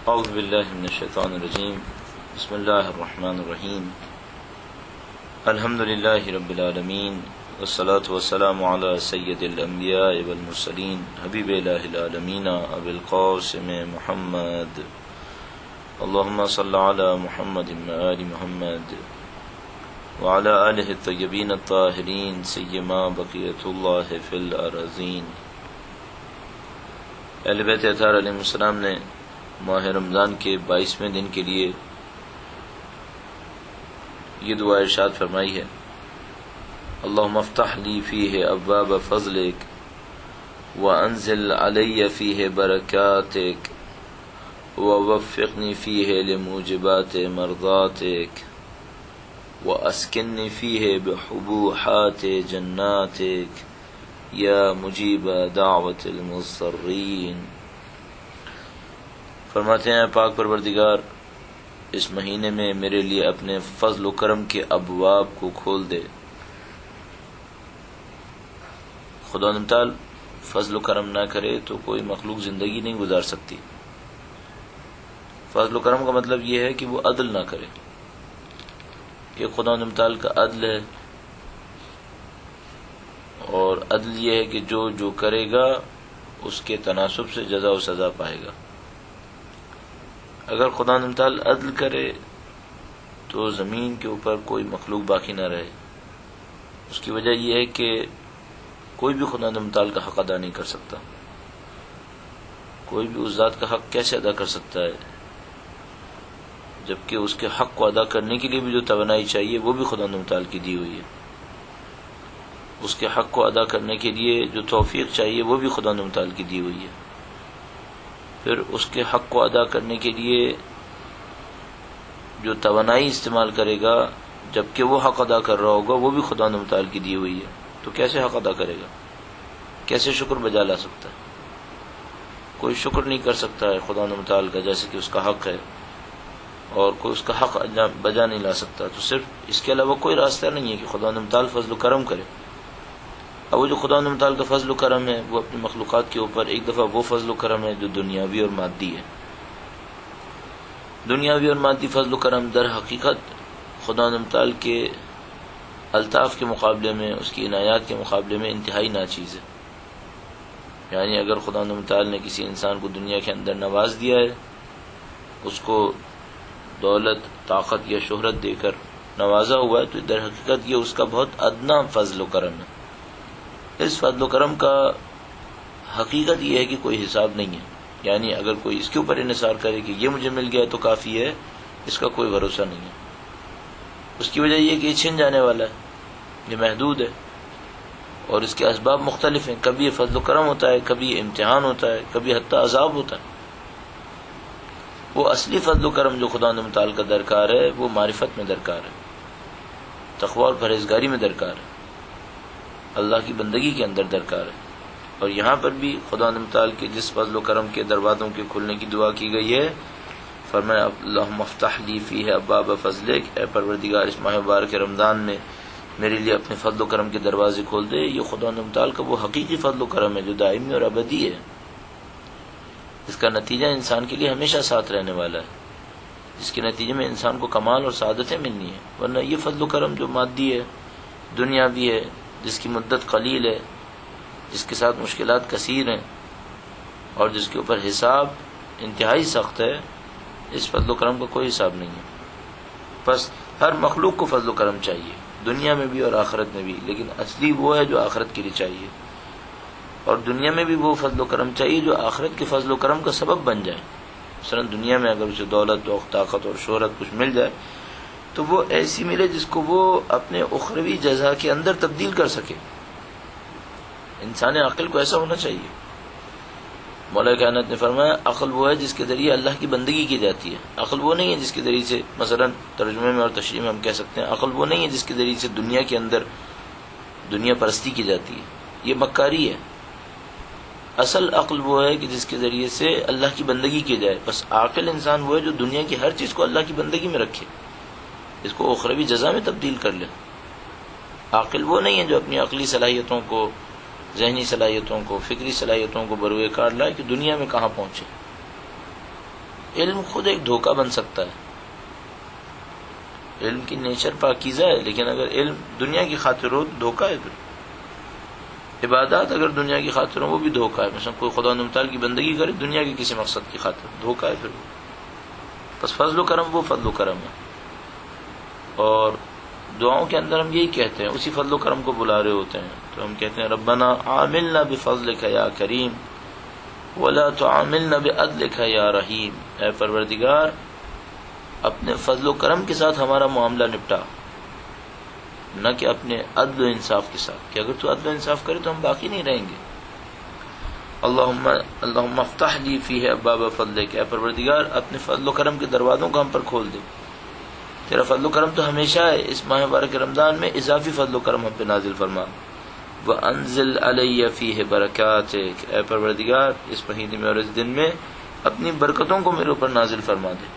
اعوذ باللہ من الشیطان الرجیم بسم اللہ الرحمن الرحیم الحمد للہ رب العالمین والصلاة والسلام علی سید الانبیاء والمرسلین حبیب الہ العالمین ابی القاسم محمد اللہم صل علی محمد آل محمد وعلی آلہ الطیبین الطاہرین سیما بقیت اللہ فی الارضین۔ اہل بیت اطہار علیہ السلام نے ماہ رمضان کے 22ویں دن کے لیے یہ دعا ارشاد فرمائی ہے: اللہم افتح لی فیہ ابواب فضلک وانزل علی فیہ برکاتک ووفقنی فیہ لموجبات مرضاتک واسکنی فیہ بحبوحات جناتک یا مجیب دعوت المضطرین۔ فرماتے ہیں پاک پروردگار اس مہینے میں میرے لیے اپنے فضل و کرم کے ابواب کو کھول دے۔ خدا تعالی فضل و کرم نہ کرے تو کوئی مخلوق زندگی نہیں گزار سکتی۔ فضل و کرم کا مطلب یہ ہے کہ وہ عدل نہ کرے۔ یہ خدا تعالی کا عدل ہے، اور عدل یہ ہے کہ جو کرے گا اس کے تناسب سے جزا و سزا پائے گا۔ اگر خدا تعالی عدل کرے تو زمین کے اوپر کوئی مخلوق باقی نہ رہے۔ اس کی وجہ یہ ہے کہ کوئی بھی خدا تعالی کا حق ادا نہیں کر سکتا۔ کوئی بھی اس ذات کا حق کیسے ادا کر سکتا ہے جبکہ اس کے حق کو ادا کرنے کے لیے بھی جو توانائی چاہیے وہ بھی خدا تعالی کی دی ہوئی ہے۔ اس کے حق کو ادا کرنے کے لیے جو توفیق چاہیے وہ بھی خدا تعالی کی دی ہوئی ہے۔ پھر اس کے حق کو ادا کرنے کے لیے جو توانائی استعمال کرے گا جبکہ وہ حق ادا کر رہا ہوگا وہ بھی خدا تعالی کی دی ہوئی ہے۔ تو کیسے حق ادا کرے گا؟ کیسے شکر بجا لا سکتا ہے؟ کوئی شکر نہیں کر سکتا ہے خدا تعالی کا جیسے کہ اس کا حق ہے، اور کوئی اس کا حق بجا نہیں لا سکتا۔ تو صرف اس کے علاوہ کوئی راستہ نہیں ہے کہ خدا تعالی فضل و کرم کرے۔ اب وہ جو خدا تعالی کا فضل و کرم ہے وہ اپنی مخلوقات کے اوپر ایک دفعہ وہ فضل و کرم ہے جو دنیاوی اور مادی ہے۔ دنیاوی اور مادی فضل و کرم در حقیقت خدا تعالی کے الطاف کے مقابلے میں، اس کی عنایات کے مقابلے میں انتہائی ناچیز ہے۔ یعنی اگر خدا تعالی نے کسی انسان کو دنیا کے اندر نواز دیا ہے، اس کو دولت، طاقت یا شہرت دے کر نوازا ہوا ہے، تو در حقیقت یہ اس کا بہت ادنا فضل و کرم ہے۔ اس فضل و کرم کا حقیقت یہ ہے کہ کوئی حساب نہیں ہے۔ یعنی اگر کوئی اس کے اوپر انحصار کرے کہ یہ مجھے مل گیا تو کافی ہے، اس کا کوئی بھروسہ نہیں ہے۔ اس کی وجہ یہ کہ یہ چھن جانے والا ہے، یہ محدود ہے، اور اس کے اسباب مختلف ہیں۔ کبھی یہ فضل و کرم ہوتا ہے، کبھی یہ امتحان ہوتا ہے، کبھی حتی عذاب ہوتا ہے۔ وہ اصلی فضل و کرم جو خدا تعالی کا درکار ہے وہ معرفت میں درکار ہے، تقوی اور پرہیزگاری میں درکار ہے، اللہ کی بندگی کے اندر درکار ہے۔ اور یہاں پر بھی خدا تعالی کے جس فضل و کرم کے دروازوں کے کھلنے کی دعا کی گئی ہے، فرمایا اللہم افتح لی فیہ ابواب فضلک، اے پروردگار اس ماہ مبارک رمضان میں میرے لیے اپنے فضل و کرم کے دروازے کھول دے۔ یہ خدا تعالی کا وہ حقیقی فضل و کرم ہے جو دائمی اور ابدی ہے۔ اس کا نتیجہ انسان کے لیے ہمیشہ ساتھ رہنے والا ہے، جس کے نتیجے میں انسان کو کمال اور سعادتیں ملنی ہیں۔ ورنہ یہ فضل و کرم جو مادی ہے، دنیاوی ہے، جس کی مدت قلیل ہے، جس کے ساتھ مشکلات کثیر ہیں، اور جس کے اوپر حساب انتہائی سخت ہے، اس فضل و کرم کا کوئی حساب نہیں ہے۔ بس ہر مخلوق کو فضل و کرم چاہیے، دنیا میں بھی اور آخرت میں بھی، لیکن اصلی وہ ہے جو آخرت کے لیے چاہیے، اور دنیا میں بھی وہ فضل و کرم چاہیے جو آخرت کے فضل و کرم کا سبب بن جائے۔ مثلا دنیا میں اگر اسے دولت، طاقت اور شہرت کچھ مل جائے تو وہ ایسی ملے جس کو وہ اپنے اخروی جزا کے اندر تبدیل کر سکے۔ انسان عقل کو ایسا ہونا چاہیے۔ مولا کائنات نے فرمایا عقل وہ ہے جس کے ذریعے اللہ کی بندگی کی جاتی ہے۔ عقل وہ نہیں ہے جس کے ذریعے سے، مثلا ترجمے میں اور تشریح میں ہم کہہ سکتے ہیں، عقل وہ نہیں ہے جس کے ذریعے سے دنیا کے اندر دنیا پرستی کی جاتی ہے، یہ مکاری ہے۔ اصل عقل وہ ہے کہ جس کے ذریعے سے اللہ کی بندگی کی جائے۔ بس عاقل انسان وہ ہے جو دنیا کی ہر چیز کو اللہ کی بندگی میں رکھے، اس کو اخروی جزا میں تبدیل کر لے۔ عاقل وہ نہیں ہے جو اپنی عقلی صلاحیتوں کو، ذہنی صلاحیتوں کو، فکری صلاحیتوں کو بروئے کار لائے کہ دنیا میں کہاں پہنچے۔ علم خود ایک دھوکہ بن سکتا ہے. علم کی نیچر پاکیزہ ہے، لیکن اگر علم دنیا کی خاطر ہو تو دھوکہ ہے. پھر عبادات اگر دنیا کی خاطر ہو وہ بھی دھوکہ ہے. مثلا کوئی خدا متعال کی بندگی کرے دنیا کے کسی مقصد کی خاطر، دھوکہ ہے. پھر بس فضل و کرم وہ فضل و کرم ہے. اور دعاؤں کے اندر ہم یہی کہتے ہیں، اسی فضل و کرم کو بلا رہے ہوتے ہیں. تو ہم کہتے ہیں ربنا عاملنا بفضلک یا کریم ولا تعاملنا بعدلک یا رحیم. اے پروردگار اپنے فضل و کرم کے ساتھ ہمارا معاملہ نپٹا، نہ کہ اپنے عدل و انصاف کے ساتھ، کہ اگر تو عدل و انصاف کرے تو ہم باقی نہیں رہیں گے. اللہم افتح لی فیہ ابواب فضلک. اے پروردگار اپنے فضل و کرم کے دروازوں کو ہم پر کھول دے. تیرا فضل و کرم تو ہمیشہ ہے، اس ماہ مبارک رمضان میں اضافی فضل و کرم ہم پہ نازل فرما. وانزل علی فیہ برکاتک. اے پروردگار اس مہینے میں اور اس دن میں اپنی برکتوں کو میرے اوپر نازل فرما دے.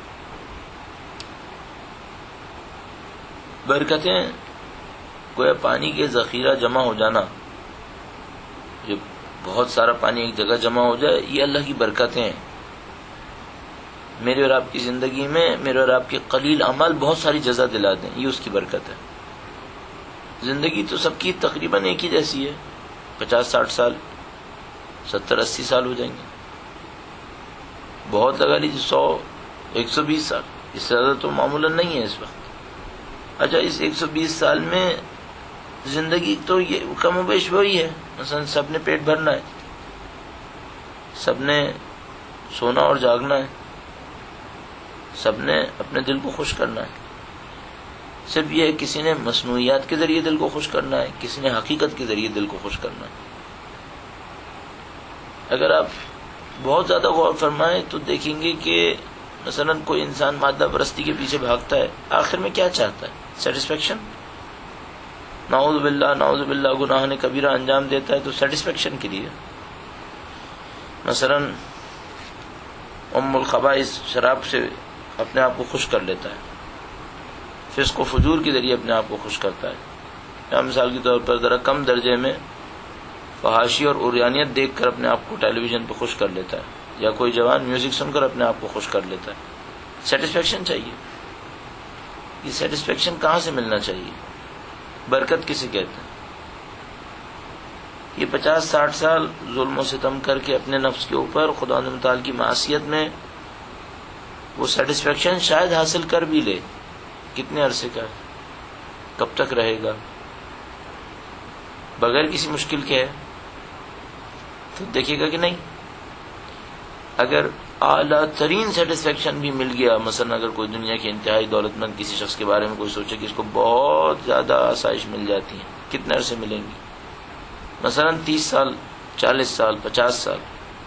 برکتیں گویا پانی کے ذخیرہ جمع ہو جانا، یہ بہت سارا پانی ایک جگہ جمع ہو جائے، یہ اللہ کی برکتیں ہیں. میرے اور آپ کی زندگی میں میرے اور آپ کے قلیل اعمال بہت ساری جزا دلا دیں، یہ اس کی برکت ہے. زندگی تو سب کی تقریباً ایک ہی جیسی ہے، 50-60 سال، 70-80 سال ہو جائیں گے. بہت لگا لیجیے 100-120 سال، اس سے زیادہ تو معمولاً نہیں ہے اس وقت. اچھا اس 120 سال میں زندگی تو یہ کم و بیش وہی ہے. مثلا سب نے پیٹ بھرنا ہے، سب نے سونا اور جاگنا ہے، سب نے اپنے دل کو خوش کرنا ہے. صرف یہ ہے کسی نے مصنوعیات کے ذریعے دل کو خوش کرنا ہے، کسی نے حقیقت کے ذریعے دل کو خوش کرنا ہے. اگر آپ بہت زیادہ غور فرمائیں تو دیکھیں گے کہ مثلا کوئی انسان مادہ پرستی کے پیچھے بھاگتا ہے، آخر میں کیا چاہتا ہے؟ سیٹسفیکشن. نعوذ باللہ گناہ نے کبیرہ انجام دیتا ہے تو سیٹسفیکشن کے لیے. مثلا ام الخبائث شراب سے اپنے آپ کو خوش کر لیتا ہے، فسق و فجور کے ذریعے اپنے آپ کو خوش کرتا ہے. یا مثال کے طور پر ذرا کم درجے میں فحاشی اور عریانیت دیکھ کر اپنے آپ کو ٹیلی ویژن پہ خوش کر لیتا ہے، یا کوئی جوان میوزک سن کر اپنے آپ کو خوش کر لیتا ہے. سیٹسفیکشن چاہیے. یہ سیٹسفیکشن کہاں سے ملنا چاہیے؟ برکت کسے کہتے ہیں؟ یہ 50-60 سال ظلم و ستم کر کے اپنے نفس کے اوپر خدا متعال کی معصیت میں وہ سیٹسفیکشن شاید حاصل کر بھی لے، کتنے عرصے کا، کب تک رہے گا؟ بغیر کسی مشکل کے ہے تو دیکھے گا کہ نہیں. اگر اعلیٰ ترین سیٹسفیکشن بھی مل گیا، مثلا اگر کوئی دنیا کے انتہائی دولت مند کسی شخص کے بارے میں کوئی سوچے کہ اس کو بہت زیادہ آسائش مل جاتی ہیں، کتنے عرصے ملیں گی؟ مثلا 30 سال، 40 سال، 50 سال.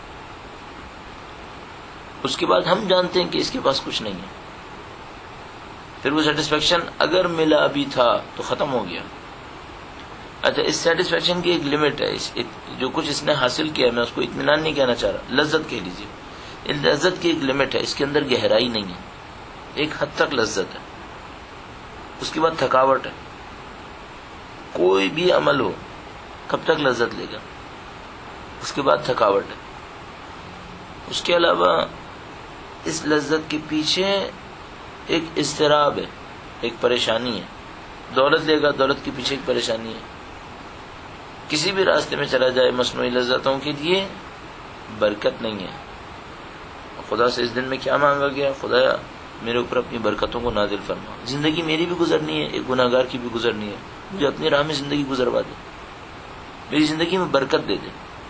اس کے بعد ہم جانتے ہیں کہ اس کے پاس کچھ نہیں ہے. پھر وہ سیٹسفیکشن اگر ملا بھی تھا تو ختم ہو گیا. اچھا اس سیٹسفیکشن کی ایک لمٹ ہے، جو کچھ اس نے حاصل کیا ہے، میں اس کو اطمینان نہیں کہنا چاہ رہا، لذت کہہ لیجیے. لذت کی ایک لمٹ ہے، اس کے اندر گہرائی نہیں ہے. ایک حد تک لذت ہے، اس کے بعد تھکاوٹ ہے. کوئی بھی عمل ہو کب تک لذت لے گا؟ اس کے بعد تھکاوٹ ہے. اس کے علاوہ اس لذت کے پیچھے ایک اضطراب ہے، ایک پریشانی ہے. دولت لے گا، دولت کے پیچھے ایک پریشانی ہے. کسی بھی راستے میں چلا جائے مصنوعی لذتوں کے لیے برکت نہیں ہے. خدا سے اس دن میں کیا مانگا گیا؟ خدایا میرے اوپر اپنی برکتوں کو نازل فرما. زندگی میری بھی گزرنی ہے، ایک گناہ گار کی بھی گزرنی ہے، مجھے اپنی راہ میں زندگی گزروا دے، میری زندگی میں برکت دے دے.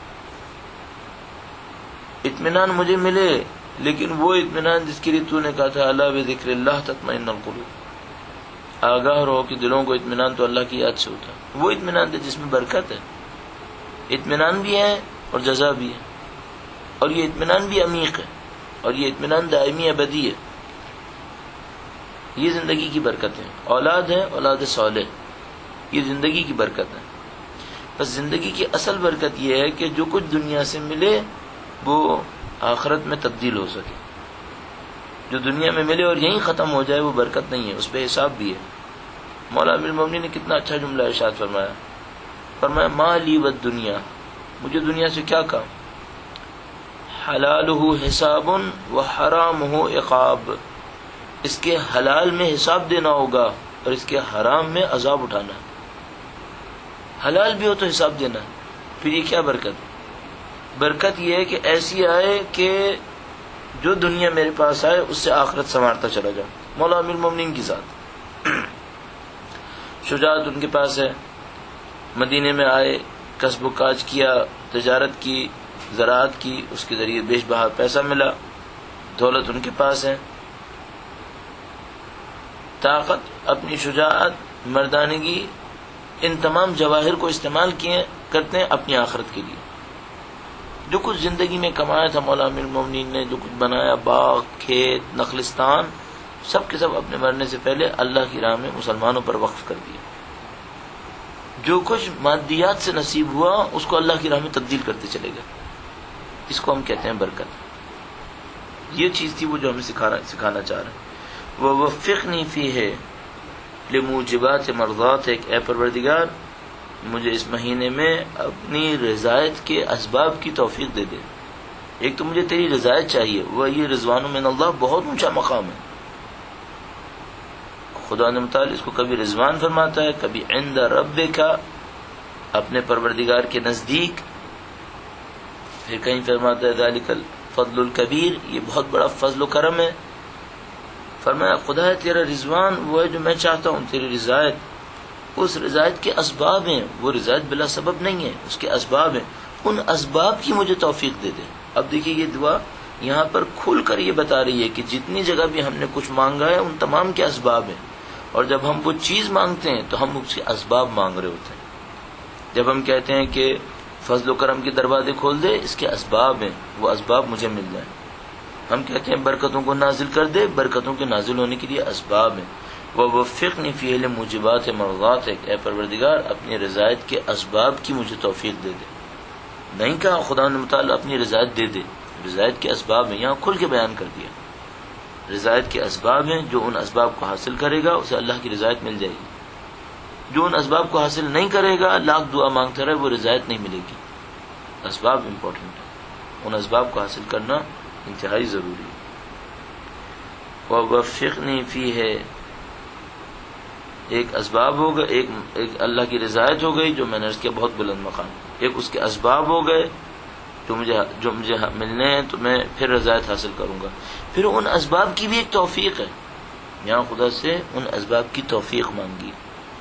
اطمینان مجھے ملے، لیکن وہ اطمینان جس کے لیے تو نے کہا تھا الا بذکر اللہ تطمئن القلوب. آگاہ رہو کہ دلوں کو اطمینان تو اللہ کی یاد سے ہوتا ہے. وہ اطمینان دے جس میں برکت ہے. اطمینان بھی ہے اور جزا بھی ہے، اور یہ اطمینان بھی عمیق ہے، اور یہ اطمینان دائمی ابدی ہے. یہ زندگی کی برکت ہے. اولاد ہے، اولاد صالح، یہ زندگی کی برکت ہے. بس زندگی کی اصل برکت یہ ہے کہ جو کچھ دنیا سے ملے وہ آخرت میں تبدیل ہو سکے. جو دنیا میں ملے اور یہیں ختم ہو جائے وہ برکت نہیں ہے، اس پہ حساب بھی ہے. مولا امیر المومنین نے کتنا اچھا جملہ ارشاد فرمایا ما لی والدنیا، مجھے دنیا سے کیا کام، حلالہ حساب و حرامہ عقاب، اس کے حلال میں حساب دینا ہوگا اور اس کے حرام میں عذاب اٹھانا ہے۔ حلال بھی ہو تو حساب دینا ہے۔ پھر یہ کیا برکت؟ برکت یہ ہے کہ ایسی آئے کہ جو دنیا میرے پاس آئے اس سے آخرت سنوارتا چلا جاؤ۔ مولا امیر المومنین کی ذات، شجاعت ان کے پاس ہے، مدینے میں آئے، کسب و کاج کیا، تجارت کی، زراعت کی، اس کے ذریعے بیش بہا پیسہ ملا، دولت ان کے پاس ہے، طاقت، اپنی شجاعت، مردانگی، ان تمام جواہر کو استعمال کیے کرتے ہیں اپنی آخرت کے لیے۔ جو کچھ زندگی میں کمایا تھا مولا امیر المومنین نے، جو کچھ بنایا، باغ، کھیت، نخلستان، سب کے سب اپنے مرنے سے پہلے اللہ کی راہ میں مسلمانوں پر وقف کر دیا۔ جو کچھ مادیات سے نصیب ہوا اس کو اللہ کی راہ میں تبدیل کرتے چلے گئے۔ اس کو ہم کہتے ہیں برکت۔ یہ چیز تھی وہ جو ہمیں سکھانا چاہ رہے ہیں۔ ووفقنی فیہ لموجبات مرضاتک، اے پروردگار مجھے اس مہینے میں اپنی رضایت کے اسباب کی توفیق دے دے۔ ایک تو مجھے تیری رضایت چاہیے، وہ یہ رضوان من اللہ بہت اونچا مقام ہے۔ خدا نے متعال اس کو کبھی رضوان فرماتا ہے، کبھی عند ربک، اپنے پروردگار کے نزدیک، پھر کہیں فرماتا ہے ذالک الفضل الکبیر، یہ بہت بڑا فضل و کرم ہے۔ فرمایا خدا ہے تیرا رضوان وہ ہے جو میں چاہتا ہوں، تیری رضایت، اس رضایت کے اسباب ہیں، وہ رضایت بلا سبب نہیں ہے، اس کے اسباب ہیں، ان اسباب کی مجھے توفیق دے دے۔ اب دیکھیے یہ دعا یہاں پر کھل کر یہ بتا رہی ہے کہ جتنی جگہ بھی ہم نے کچھ مانگا ہے ان تمام کے اسباب ہیں، اور جب ہم وہ چیز مانگتے ہیں تو ہم اس کے اسباب مانگ رہے ہوتے ہیں۔ جب ہم کہتے ہیں کہ فضل و کرم کے دروازے کھول دے، اس کے اسباب ہیں، وہ اسباب مجھے مل جائیں۔ ہم کہتے ہیں برکتوں کو نازل کر دے، برکتوں کے نازل ہونے کے لیے اسباب ہیں۔ ووفقنی فیہ لموجبات مرضاتک، اے پروردگار اپنی رضایت کے اسباب کی مجھے توفیق دے دے۔ نہیں کہا خدا نے متعال اپنی رضایت دے دے، رضایت کے اسباب ہیں، یہاں کھل کے بیان کر دیا۔ رضایت کے اسباب ہیں، جو ان اسباب کو حاصل کرے گا اسے اللہ کی رضایت مل جائے گی۔ جو ان اسباب کو حاصل نہیں کرے گا، لاکھ دعا مانگتا رہے، وہ رضایت نہیں ملے گی۔ اسباب امپورٹنٹ ہے، ان اسباب کو حاصل کرنا انتہائی ضروری ہے۔ ووفقنی فیہ، ایک اسباب ہوگا، ایک اللہ کی رضایت ہو گئی جو میں نے عرض کیا بہت بلند مقام، ایک اس کے اسباب ہو گئے جو مجھے ملنے ہیں تو میں پھر رضایت حاصل کروں گا۔ پھر ان اسباب کی بھی ایک توفیق ہے، یہاں خدا سے ان اسباب کی توفیق مانگی۔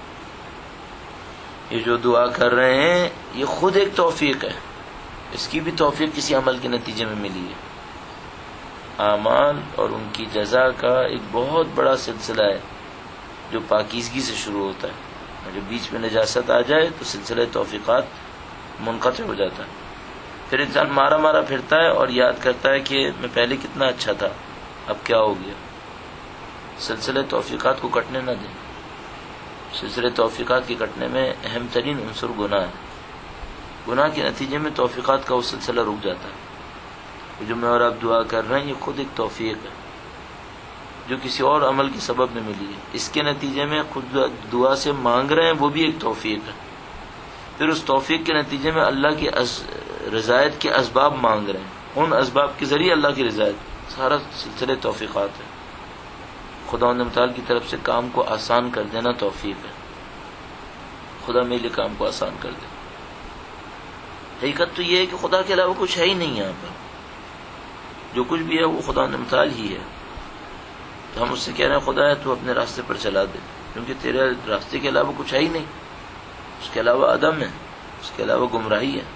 یہ جو دعا کر رہے ہیں یہ خود ایک توفیق ہے، اس کی بھی توفیق کسی عمل کے نتیجے میں ملی ہے۔ اعمال اور ان کی جزا کا ایک بہت بڑا سلسلہ ہے جو پاکیزگی سے شروع ہوتا ہے، اور جب بیچ میں نجاست آ جائے تو سلسلہ توفیقات منقطع ہو جاتا ہے۔ پھر انسان مارا مارا پھرتا ہے اور یاد کرتا ہے کہ میں پہلے کتنا اچھا تھا، اب کیا ہو گیا۔ سلسلہ توفیقات کو کٹنے نہ دیں۔ سلسلہ توفیقات کے کٹنے میں اہم ترین عنصر گناہ ہے۔ گناہ کے نتیجے میں توفیقات کا وہ سلسلہ رک جاتا ہے۔ جو میں اور آپ دعا کر رہے ہیں یہ خود ایک توفیق ہے جو کسی اور عمل کے سبب میں ملی ہے، اس کے نتیجے میں خود دعا سے مانگ رہے ہیں، وہ بھی ایک توفیق ہے۔ پھر اس توفیق کے نتیجے میں اللہ کی رضایت کے اسباب مانگ رہے ہیں، ان اسباب کے ذریعے اللہ کی رضایت، سارا سلسلے توفیقات ہے۔ خدا نے متعال کی طرف سے کام کو آسان کر دینا توفیق ہے۔ خدا میرے لیے کام کو آسان کر دے۔ حقیقت تو یہ ہے کہ خدا کے علاوہ کچھ ہے ہی نہیں یہاں پر، جو کچھ بھی ہے وہ خدا نے متعال ہی ہے۔ تو ہم اس سے کہہ رہے ہیں خدا ہے تو اپنے راستے پر چلا دے، کیونکہ تیرے راستے کے علاوہ کچھ ہے ہی نہیں، اس کے علاوہ عدم ہے، اس کے علاوہ گمراہی ہے۔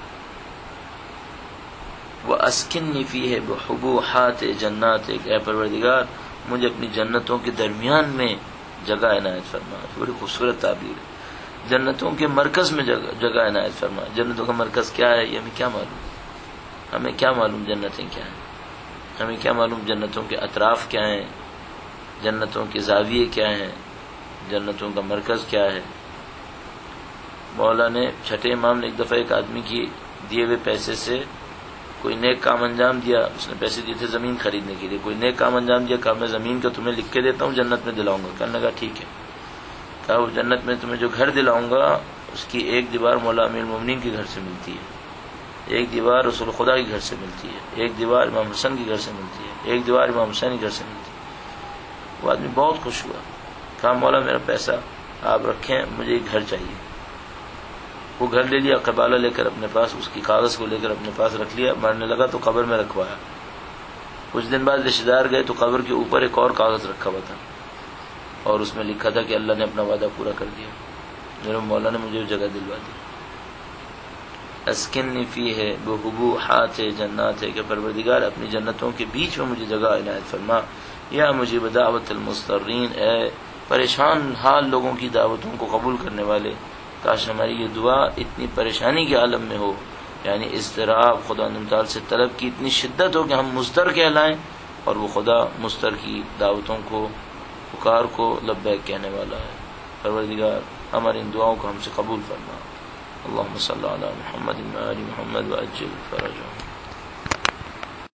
وَأَسْكِنِّ فِيهِ بِحُبُوحَاتِ جَنَّاتِكَ، اے پروردگار مجھے اپنی جنتوں کے درمیان میں جگہ عنایت فرما۔ بڑی خوبصورت تعبیر ہے، جنتوں کے مرکز میں جگہ عنایت فرما۔ جنتوں کا مرکز کیا ہے یہ ہمیں کیا معلوم، ہمیں کیا معلوم جنتیں کیا ہیں، ہمیں کیا معلوم جنتوں کے اطراف کیا ہیں، جنتوں کے زاویے کیا ہیں، جنتوں کا مرکز کیا ہے۔ مولا نے چھٹے امام نے ایک دفعہ ایک آدمی کی دیے ہوئے پیسے سے کوئی نیک کام انجام دیا، اس نے پیسے دیے تھے زمین خریدنے کے لیے، کوئی نیک کام انجام دیا، کہا میں زمین کا تمہیں لکھ کے دیتا ہوں، جنت میں دلاؤں گا۔ کہنے لگا ٹھیک ہے، کہا وہ جنت میں تمہیں جو گھر دلاؤں گا اس کی ایک دیوار مولا امیر المومنین کے گھر سے ملتی ہے، ایک دیوار رسول خدا کے گھر سے ملتی ہے، ایک دیوار امام حسن کے گھر سے ملتی ہے، ایک دیوار امام حسین کے گھر سے ملتی ہے۔ وہ آدمی بہت خوش ہوا، کہا مولا میرا پیسہ آپ رکھیں، مجھے ایک گھر چاہیے۔ وہ گھر لے لیا، قبالہ لے کر اپنے پاس، اس کی کاغذ کو لے کر اپنے پاس رکھ لیا، مرنے لگا تو قبر میں رکھوایا۔ کچھ دن بعد رشتے دار گئے تو قبر کے اوپر ایک اور کاغذ رکھا ہوا تھا، اور اس میں لکھا تھا کہ اللہ نے اپنا وعدہ پورا کر دیا، میرے مولا نے مجھے جگہ دلوا دی۔ اسکنی فی ہے بحبوحات جنات ہے کہ پروردگار اپنی جنتوں کے بیچ میں مجھے جگہ عنایت فرما۔ یا مجیب دعوت المضطرین، اے پریشان حال لوگوں کی دعوتوں کو قبول کرنے والے، کاش ہماری یہ دعا اتنی پریشانی کے عالم میں ہو، یعنی اضطراب خدا تعالی سے طلب کی اتنی شدت ہو کہ ہم مضطر کہلائیں، اور وہ خدا مضطر کی دعوتوں کو، پکار کو لبیک کہنے والا ہے۔ پروردگار ہماری ان دعاؤں کو ہم سے قبول فرما۔ اللہم صلی علی محمد و آل محمد وعجل فرجهم۔